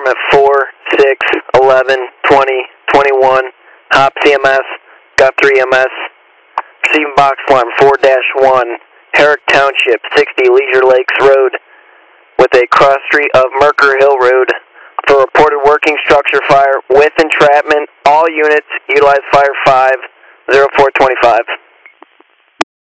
alarm at 4, 6, 11, 20, 21. Hop CMS, got 3 EMS. Receiving box alarm 4-1, Herrick Township, 60 Leisure Lakes Road, with a cross street of Merker Hill Road. For reported working structure fire with entrapment, all units utilize fire 5, 0425.